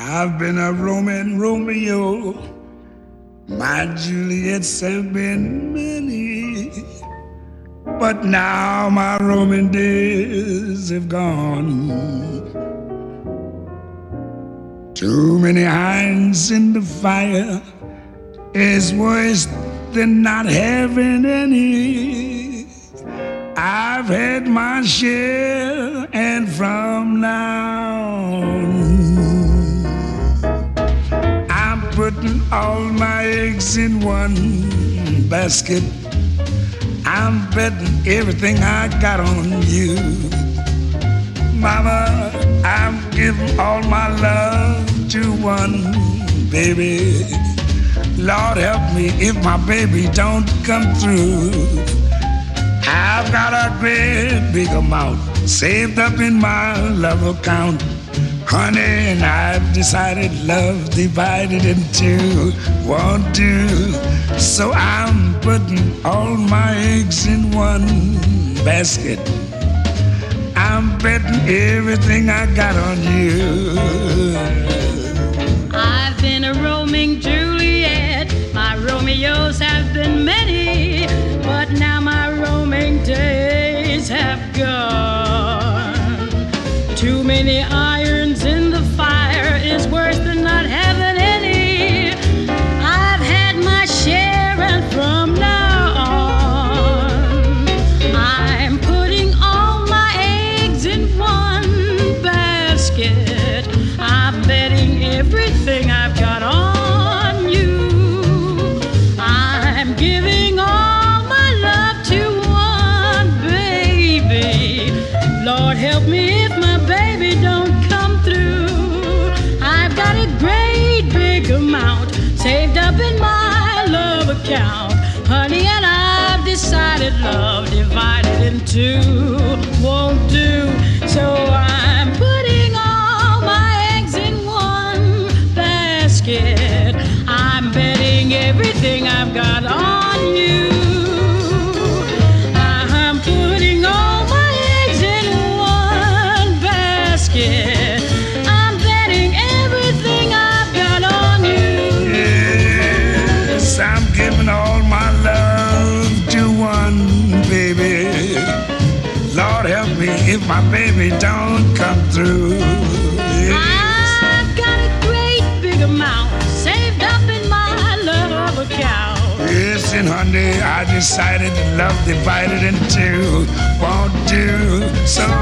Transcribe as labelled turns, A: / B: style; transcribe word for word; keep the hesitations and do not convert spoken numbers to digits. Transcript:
A: I've been a Roman Romeo. My Juliets have been many. But now my Roman days have gone. Too many irons in the fire is worse than not having any. I've had my share, and from now on, I'm putting all my eggs in one basket. I'm betting everything I got on you. Mama, I'm giving all my love to one baby. Lord help me if my baby don't come through. I've got a great big amount saved up in my love account. Honey, and I've decided love divided in two won't do. So I'm putting all my eggs in one basket. I'm betting everything I got on you.
B: I've been a roaming Juliet. My Romeos have been many, but now my roaming days have gone. Too many irons in the fire is worse than not having any. I've had my share, and from now on, I'm putting all my eggs in one basket. I'm betting everything I've got on you. I'm giving all my love to one baby. Lord help me if my baby don't come through. I've got a great big amount saved up in my love account, honey, and I've decided love divided in two won't do. So I'm putting all my eggs in one basket. I'm betting everything I've got on you. I'm putting all my eggs in one basket. I'm betting everything I've got on you.
A: Yes, I'm giving all my love to one baby. Lord help me if my baby don't come through. Yes.
B: I've got a great big amount saved up in my love account.
A: Yes, and honey, I decided love divided in two won't do. So